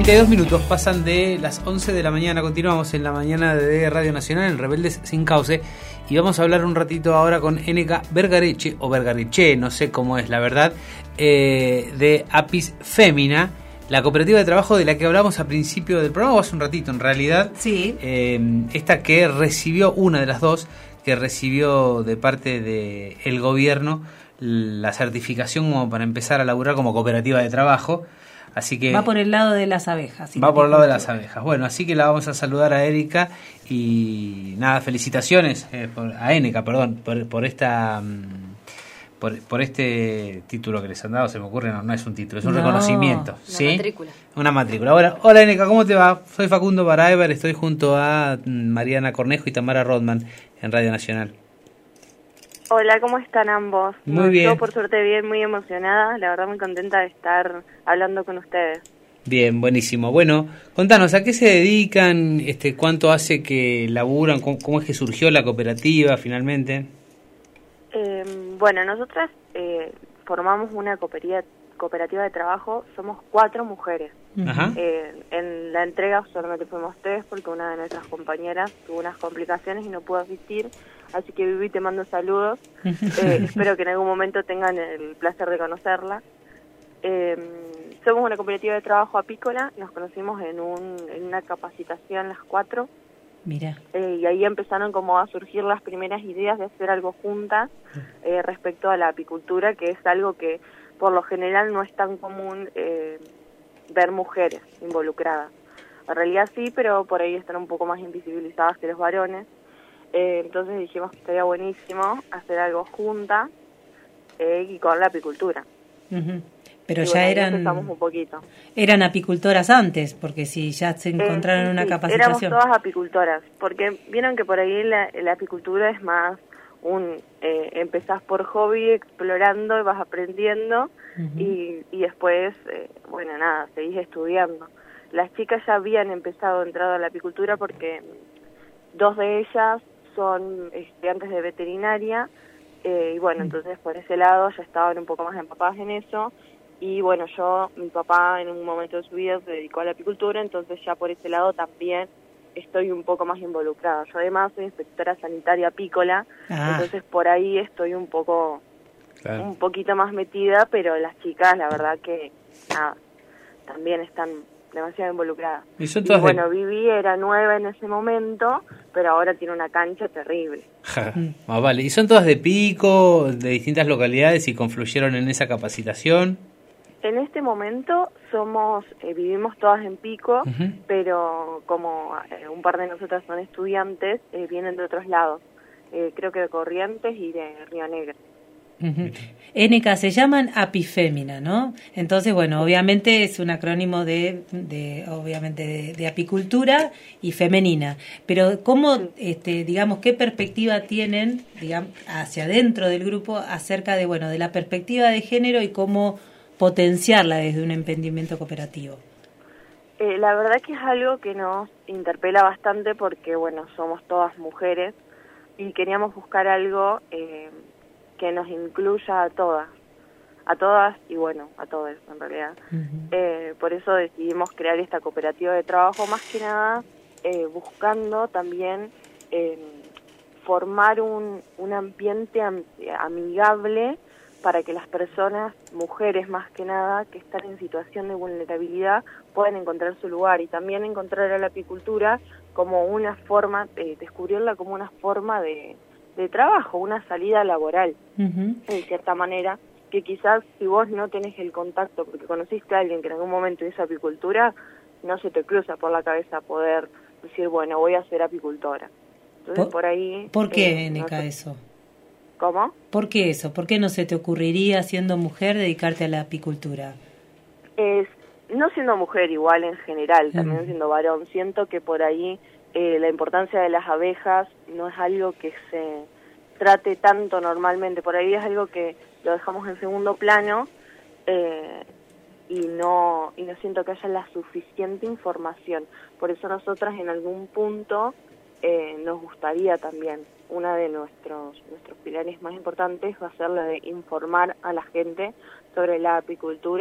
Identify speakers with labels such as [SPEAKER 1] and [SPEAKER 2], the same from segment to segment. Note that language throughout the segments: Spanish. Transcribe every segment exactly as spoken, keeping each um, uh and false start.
[SPEAKER 1] treinta y dos minutos pasan de las once de la mañana. Continuamos en la mañana de Radio Nacional en Rebeldes Sin Cauce. Y vamos a hablar un ratito ahora con Eneka Vergareche, o Vergareche, no sé cómo es la verdad, eh, de Apis Fémina, la cooperativa de trabajo de la que hablamos al principio del programa, o hace un ratito en realidad.
[SPEAKER 2] Sí.
[SPEAKER 1] Eh, esta que recibió, una de las dos, que recibió de parte del gobierno la certificación como para empezar a laburar como cooperativa de trabajo. Así que
[SPEAKER 2] va por el lado de las abejas.
[SPEAKER 1] Va por el lado de las abejas. Bueno, así que la vamos a saludar a Erika y nada, felicitaciones eh, por, a Eneka, perdón, por, por esta por, por este título que les han dado. Se me ocurre, no, no es un título, es un no, reconocimiento,
[SPEAKER 3] una
[SPEAKER 1] ¿sí?
[SPEAKER 3] matrícula.
[SPEAKER 1] Una matrícula. Ahora, hola Eneka, ¿cómo te va? Soy Facundo Baraever, estoy junto a Mariana Cornejo y Tamara Rodman en Radio Nacional.
[SPEAKER 4] Hola, ¿cómo están ambos?
[SPEAKER 1] Muy
[SPEAKER 4] no,
[SPEAKER 1] bien.
[SPEAKER 4] Yo por suerte bien, muy emocionada, la verdad muy contenta de estar hablando con ustedes.
[SPEAKER 1] Bien, buenísimo. Bueno, contanos, ¿a qué se dedican? Este, ¿Cuánto hace que laburan? ¿Cómo, cómo es que surgió la cooperativa finalmente?
[SPEAKER 4] Eh, bueno, nosotras eh, formamos una cooperativa, cooperativa de trabajo, somos cuatro mujeres.
[SPEAKER 1] Ajá.
[SPEAKER 4] Eh, en la entrega solamente fuimos tres porque una de nuestras compañeras tuvo unas complicaciones y no pudo asistir. Así que Vivi, te mando saludos. Eh, espero que en algún momento tengan el placer de conocerla. Eh, somos una cooperativa de trabajo apícola. Nos conocimos en, un, en una capacitación las cuatro.
[SPEAKER 2] Mira.
[SPEAKER 4] Eh, y ahí empezaron como a surgir las primeras ideas de hacer algo juntas eh, respecto a la apicultura, que es algo que por lo general no es tan común eh, ver mujeres involucradas. En realidad sí, pero por ahí están un poco más invisibilizadas que los varones. Eh, entonces dijimos que estaría buenísimo hacer algo juntas eh, y con la apicultura.
[SPEAKER 2] Uh-huh. Pero
[SPEAKER 4] y
[SPEAKER 2] ya
[SPEAKER 4] bueno,
[SPEAKER 2] eran
[SPEAKER 4] empezamos un poquito.
[SPEAKER 2] Eran apicultoras antes, porque si ya se encontraron en
[SPEAKER 4] eh, sí,
[SPEAKER 2] una
[SPEAKER 4] sí,
[SPEAKER 2] capacitación.
[SPEAKER 4] Éramos todas apicultoras, porque vieron que por ahí la, la apicultura es más un eh, empezás por hobby, explorando y vas aprendiendo uh-huh. y, y después, eh, bueno, nada, seguís estudiando. Las chicas ya habían empezado a entrar a la apicultura porque dos de ellas son estudiantes de veterinaria eh, y bueno, entonces por ese lado ya estaban un poco más empapadas en eso y bueno, yo, mi papá en un momento de su vida se dedicó a la apicultura, entonces ya por ese lado también estoy un poco más involucrada. Yo además soy inspectora sanitaria apícola, ah. entonces por ahí estoy un poco, claro. un poquito más metida, pero las chicas la verdad que nada, también están demasiado involucrada.
[SPEAKER 1] Y,
[SPEAKER 4] y bueno, de... Vivi era nueva en ese momento, pero ahora tiene una cancha terrible.
[SPEAKER 1] Ah, vale. ¿Y son todas de Pico, de distintas localidades y confluyeron en esa capacitación?
[SPEAKER 4] En este momento somos, eh, vivimos todas en Pico, uh-huh. pero como eh, un par de nosotras son estudiantes, eh, vienen de otros lados. Eh, creo que de Corrientes y de Río Negro.
[SPEAKER 2] Uh-huh. Eneka, se llaman Apifémina, ¿no? Entonces, bueno, obviamente es un acrónimo de, de obviamente, de, de apicultura y femenina. Pero, ¿cómo, sí. este, digamos, qué perspectiva tienen, digamos, hacia adentro del grupo acerca de, bueno, de la perspectiva de género y cómo potenciarla desde un emprendimiento cooperativo?
[SPEAKER 4] Eh, la verdad que es algo que nos interpela bastante porque, bueno, somos todas mujeres y queríamos buscar algo eh, que nos incluya a todas, a todas y bueno, a todos en realidad. Uh-huh. Eh, por eso decidimos crear esta cooperativa de trabajo, más que nada eh, buscando también eh, formar un, un ambiente am- amigable para que las personas, mujeres más que nada, que están en situación de vulnerabilidad, puedan encontrar su lugar y también encontrar a la apicultura como una forma, eh, descubrirla como una forma de de trabajo, una salida laboral, uh-huh. en cierta manera, que quizás si vos no tenés el contacto, porque conociste a alguien que en algún momento hizo apicultura, no se te cruza por la cabeza poder decir, bueno, voy a ser apicultora. Entonces, por, por ahí...
[SPEAKER 2] ¿Por qué,
[SPEAKER 4] eh,
[SPEAKER 2] Eneka,
[SPEAKER 4] no sé.
[SPEAKER 2] eso?
[SPEAKER 4] ¿Cómo?
[SPEAKER 2] ¿Por qué eso? ¿Por qué no se te ocurriría, siendo mujer, dedicarte a la apicultura?
[SPEAKER 4] Es, no siendo mujer igual en general, también uh-huh. siendo varón, siento que por ahí... Eh, la importancia de las abejas no es algo que se trate tanto normalmente, por ahí es algo que lo dejamos en segundo plano eh, y no y no siento que haya la suficiente información. Por eso nosotras en algún punto eh, nos gustaría también, una de nuestros nuestros pilares más importantes va a ser la de informar a la gente sobre la apicultura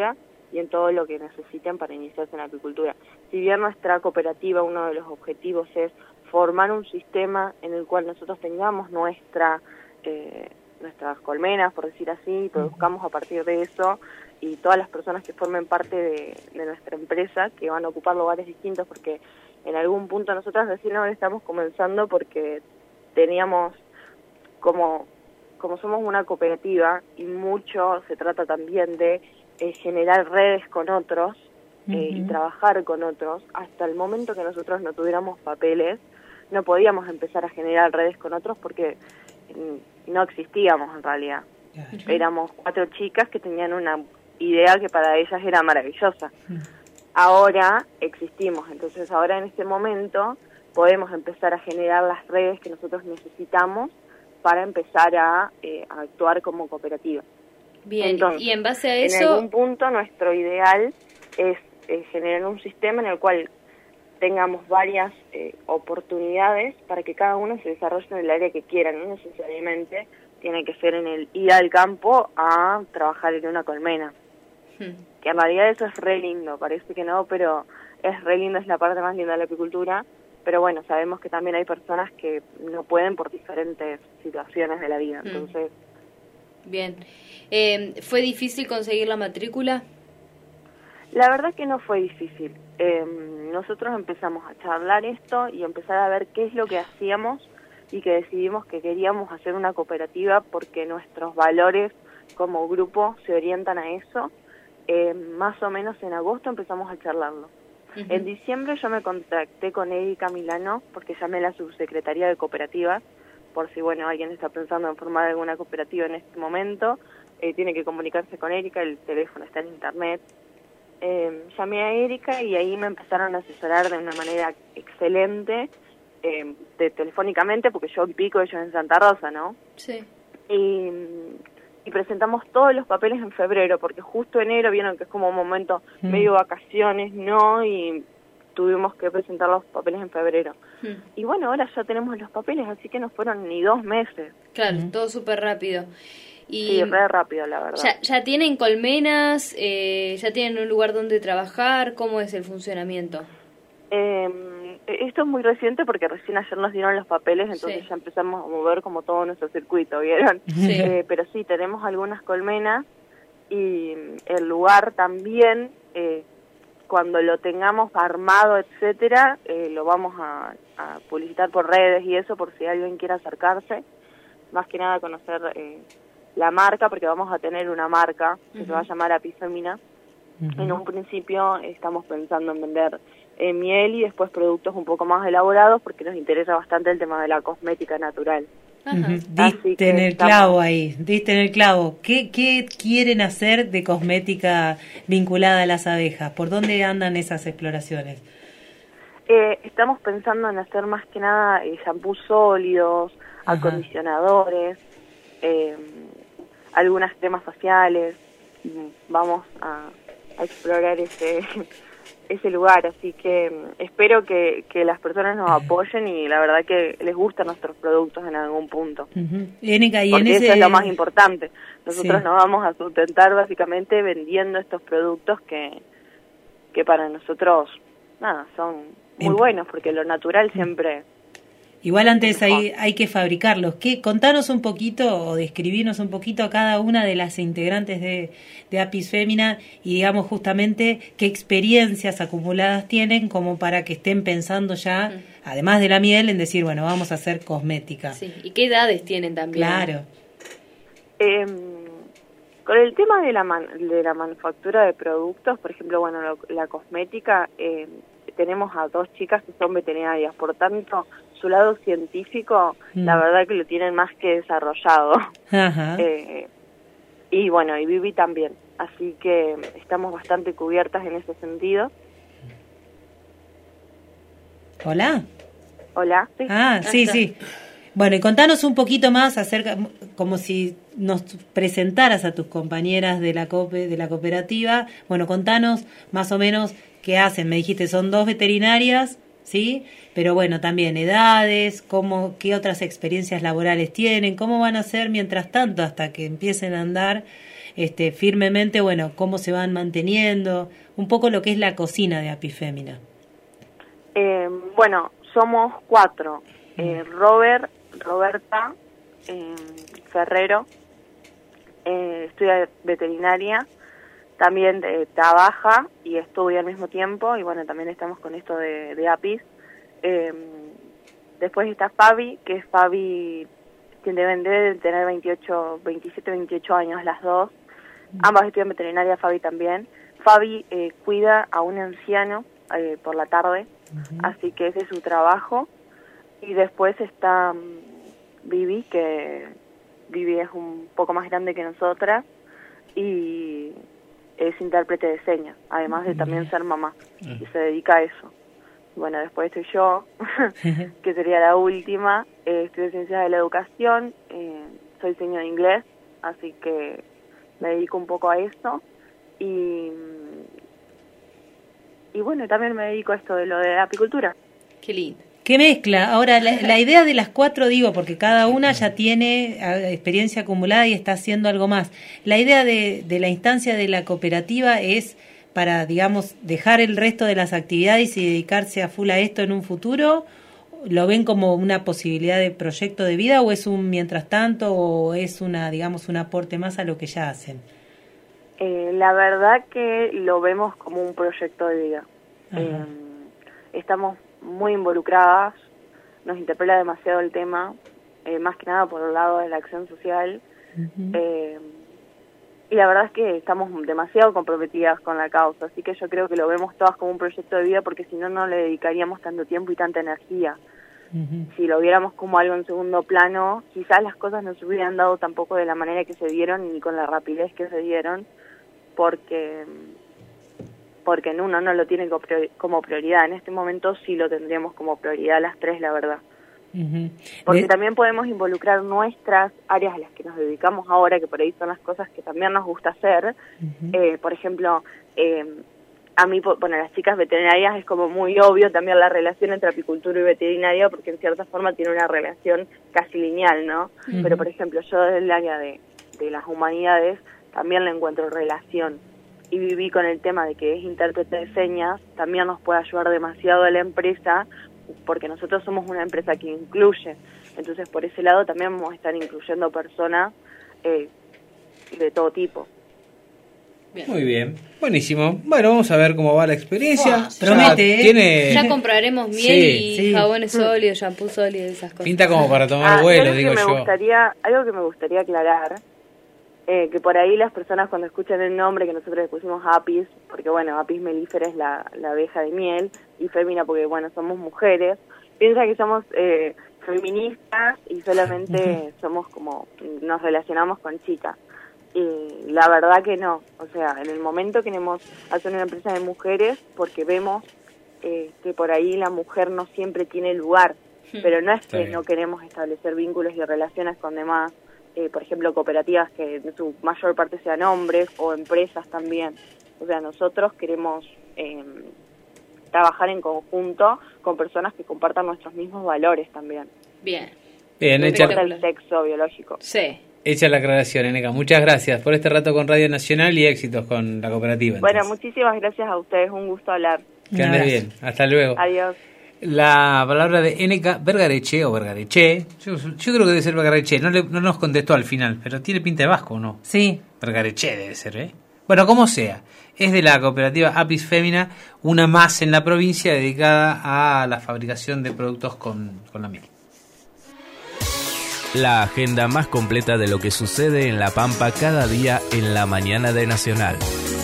[SPEAKER 4] y en todo lo que necesiten para iniciarse en la apicultura. Si bien nuestra cooperativa, uno de los objetivos es formar un sistema en el cual nosotros tengamos nuestra eh, nuestras colmenas, por decir así, y produzcamos a partir de eso, y todas las personas que formen parte de, de nuestra empresa, que van a ocupar lugares distintos, porque en algún punto nosotros recién ahora estamos comenzando porque teníamos como, como somos una cooperativa, y mucho se trata también de eh, generar redes con otros, eh, uh-huh. y trabajar con otros. Hasta el momento que nosotros no tuviéramos papeles, no podíamos empezar a generar redes con otros porque mm, no existíamos en realidad. Uh-huh. Éramos cuatro chicas que tenían una idea que para ellas era maravillosa. Uh-huh. Ahora existimos, entonces ahora en este momento podemos empezar a generar las redes que nosotros necesitamos para empezar a, eh, a actuar como cooperativa.
[SPEAKER 3] Bien,
[SPEAKER 4] entonces,
[SPEAKER 3] y en base a eso...
[SPEAKER 4] En algún punto nuestro ideal es eh, generar un sistema en el cual tengamos varias eh, oportunidades para que cada uno se desarrolle en el área que quiera, no necesariamente tiene que ser en el ir al campo a trabajar en una colmena. Hmm. Que en realidad eso es re lindo, parece que no, pero es re lindo, es la parte más linda de la apicultura. Pero bueno, sabemos que también hay personas que no pueden por diferentes situaciones de la vida, hmm. entonces...
[SPEAKER 3] Bien. Eh, ¿Fue difícil conseguir la matrícula?
[SPEAKER 4] La verdad que no fue difícil. Eh, nosotros empezamos a charlar esto y empezar a ver qué es lo que hacíamos, y que decidimos que queríamos hacer una cooperativa porque nuestros valores como grupo se orientan a eso. Eh, más o menos en agosto empezamos a charlarlo. Uh-huh. En diciembre yo me contacté con Erika Milano porque llamé a la subsecretaría de cooperativas, por si bueno alguien está pensando en formar alguna cooperativa en este momento, eh, tiene que comunicarse con Erika, el teléfono está en internet. Eh, llamé a Erika y ahí me empezaron a asesorar de una manera excelente, eh, de, telefónicamente, porque yo en Pico, ellos en Santa Rosa, ¿no?
[SPEAKER 3] Sí.
[SPEAKER 4] Y, y presentamos todos los papeles en febrero, porque justo enero vieron que es como un momento mm. medio vacaciones, ¿no? Y tuvimos que presentar los papeles en febrero. Mm. Y bueno, ahora ya tenemos los papeles, así que no fueron ni dos meses.
[SPEAKER 3] Claro, mm. todo súper rápido. Y
[SPEAKER 4] sí, re rápido, la verdad.
[SPEAKER 3] ¿Ya, ya tienen colmenas? Eh, ¿Ya tienen un lugar donde trabajar? ¿Cómo es el funcionamiento?
[SPEAKER 4] Eh, esto es muy reciente porque recién ayer nos dieron los papeles, entonces sí. ya empezamos a mover como todo nuestro circuito, ¿vieron? Sí. Eh, pero sí, tenemos algunas colmenas y el lugar también, eh, cuando lo tengamos armado, etcétera, eh, lo vamos a, a publicitar por redes y eso, por si alguien quiere acercarse. Más que nada conocer... Eh, la marca, porque vamos a tener una marca que uh-huh. se va a llamar Apifemina. Uh-huh. En un principio estamos pensando en vender eh, miel y después productos un poco más elaborados, porque nos interesa bastante el tema de la cosmética natural.
[SPEAKER 2] Uh-huh. Diste en el estamos... clavo ahí, diste en el clavo. ¿Qué, ¿Qué quieren hacer de cosmética vinculada a las abejas? ¿Por dónde andan esas exploraciones?
[SPEAKER 4] Eh, estamos pensando en hacer más que nada eh, shampoos sólidos, uh-huh. acondicionadores, eh, algunas cremas faciales. Vamos a, a explorar ese ese lugar, así que espero que, que las personas nos apoyen y la verdad que les gustan nuestros productos en algún punto.
[SPEAKER 2] Uh-huh. Enica, y
[SPEAKER 4] porque
[SPEAKER 2] en
[SPEAKER 4] eso
[SPEAKER 2] ese...
[SPEAKER 4] es lo más importante. Nosotros
[SPEAKER 2] sí.
[SPEAKER 4] nos vamos a sustentar básicamente vendiendo estos productos que que para nosotros nada son muy buenos, porque lo natural siempre...
[SPEAKER 2] Igual antes hay, hay que fabricarlos. ¿Qué? Contanos un poquito o describirnos un poquito a cada una de las integrantes de, de Apifemina y digamos justamente qué experiencias acumuladas tienen como para que estén pensando ya, mm. además de la miel, en decir, bueno, vamos a hacer cosmética.
[SPEAKER 3] Sí. ¿Y qué edades tienen también?
[SPEAKER 2] Claro.
[SPEAKER 4] Eh, con el tema de la, man, de la manufactura de productos, por ejemplo, bueno, lo, la cosmética, eh, tenemos a dos chicas que son veterinarias, por tanto... su lado científico, mm. la verdad que lo tienen más que desarrollado.
[SPEAKER 2] Ajá.
[SPEAKER 4] Eh, y bueno, y Vivi también. Así que estamos bastante cubiertas en ese sentido.
[SPEAKER 2] ¿Hola?
[SPEAKER 4] Hola.
[SPEAKER 2] ¿Sí? Ah, sí, sí. Bueno, y contanos un poquito más acerca, como si nos presentaras a tus compañeras de la, cope, de la cooperativa. Bueno, contanos más o menos qué hacen. Me dijiste, son dos veterinarias... ¿sí? Pero bueno, también edades, cómo, qué otras experiencias laborales tienen, cómo van a hacer mientras tanto hasta que empiecen a andar este, firmemente, bueno, cómo se van manteniendo, un poco lo que es la cocina de Apifémina.
[SPEAKER 4] Eh, bueno, somos cuatro. Eh, Robert, Roberta, eh, Ferrero, eh, estudia veterinaria, también eh, trabaja y estudia al mismo tiempo, y bueno, también estamos con esto de, de Apis. Eh, después está Fabi, que es Fabi, quien deben de tener veintiocho, veintisiete, veintiocho años las dos. Ambas estudian veterinaria, Fabi también. Fabi eh, cuida a un anciano eh, por la tarde, uh-huh. así que ese es su trabajo. Y después está um, Vivi, que Vivi es un poco más grande que nosotras y es intérprete de señas, además de también ser mamá, y se dedica a eso. Bueno, después estoy yo, que sería la última. Eh, estudio Ciencias de la Educación, eh, soy señor de inglés, así que me dedico un poco a eso. Y, y bueno, también me dedico a esto de lo de la apicultura.
[SPEAKER 3] Qué lindo.
[SPEAKER 2] ¿Qué mezcla? Ahora, la, la idea de las cuatro, digo, porque cada una ya tiene experiencia acumulada y está haciendo algo más. La idea de, de la instancia de la cooperativa es para, digamos, dejar el resto de las actividades y dedicarse a full a esto en un futuro. ¿Lo ven como una posibilidad de proyecto de vida o es un mientras tanto o es una, digamos, un aporte más a lo que ya hacen?
[SPEAKER 4] Eh, la verdad que lo vemos como un proyecto de vida. Eh, estamos muy involucradas, nos interpela demasiado el tema, eh, más que nada por el lado de la acción social, uh-huh. eh, y la verdad es que estamos demasiado comprometidas con la causa, así que yo creo que lo vemos todas como un proyecto de vida, porque si no, no le dedicaríamos tanto tiempo y tanta energía. Uh-huh. Si lo viéramos como algo en segundo plano, quizás las cosas no se hubieran dado tampoco de la manera que se dieron ni con la rapidez que se dieron, porque... porque en uno no lo tiene como prioridad. En este momento sí lo tendríamos como prioridad las tres, la verdad. Uh-huh. Porque de... también podemos involucrar nuestras áreas a las que nos dedicamos ahora, que por ahí son las cosas que también nos gusta hacer. Uh-huh. Eh, por ejemplo, eh, a mí, bueno, las chicas veterinarias es como muy obvio también la relación entre apicultura y veterinaria, porque en cierta forma tiene una relación casi lineal, ¿no? Uh-huh. Pero, por ejemplo, yo desde el área de, de las humanidades también le encuentro relación. Y Viví con el tema de que es intérprete de señas, también nos puede ayudar demasiado a la empresa, porque nosotros somos una empresa que incluye. Entonces, por ese lado también vamos a estar incluyendo personas eh, de todo tipo.
[SPEAKER 1] Bien. Muy bien, buenísimo. Bueno, vamos a ver cómo va la experiencia.
[SPEAKER 2] Wow, promete,
[SPEAKER 1] ya, tiene...
[SPEAKER 3] ya compraremos miel sí, y sí. jabones sólidos, shampoo sólido, esas cosas.
[SPEAKER 1] Pinta como para tomar
[SPEAKER 4] ah,
[SPEAKER 1] vuelo,
[SPEAKER 4] algo
[SPEAKER 1] digo
[SPEAKER 4] que me
[SPEAKER 1] yo.
[SPEAKER 4] Gustaría, algo que me gustaría aclarar, Eh, que por ahí las personas cuando escuchan el nombre que nosotros le pusimos Apis, porque bueno, Apis mellifera es la, la abeja de miel, y Fémina porque bueno, somos mujeres, piensa que somos eh, feministas y solamente somos como, nos relacionamos con chicas. Y la verdad que no, o sea, en el momento queremos hacer una empresa de mujeres porque vemos eh, que por ahí la mujer no siempre tiene lugar, pero no es que sí. no queremos establecer vínculos y relaciones con demás. Eh, por ejemplo, cooperativas que en su mayor parte sean hombres o empresas también. O sea, nosotros queremos eh, trabajar en conjunto con personas que compartan nuestros mismos valores también.
[SPEAKER 3] Bien.
[SPEAKER 1] Bien,
[SPEAKER 4] no
[SPEAKER 1] hecha
[SPEAKER 4] el sexo biológico.
[SPEAKER 3] Sí.
[SPEAKER 1] Hecha la aclaración, Eneca. Muchas gracias por este rato con Radio Nacional y éxitos con la cooperativa.
[SPEAKER 4] Bueno,
[SPEAKER 1] entonces.
[SPEAKER 4] muchísimas gracias a ustedes. Un gusto hablar.
[SPEAKER 1] Que andes bien. Hasta luego.
[SPEAKER 4] Adiós.
[SPEAKER 1] La palabra de Eneca Vergareche o Vergareche, yo, yo creo que debe ser Vergareche, no, le, no nos contestó al final, pero tiene pinta de vasco, ¿o no?
[SPEAKER 2] Sí.
[SPEAKER 1] Vergareche debe ser, ¿eh? Bueno, como sea, es de la cooperativa Apis Fémina, una más en la provincia dedicada a la fabricación de productos con, con la miel.
[SPEAKER 5] La agenda más completa de lo que sucede en La Pampa cada día en la mañana de Nacional.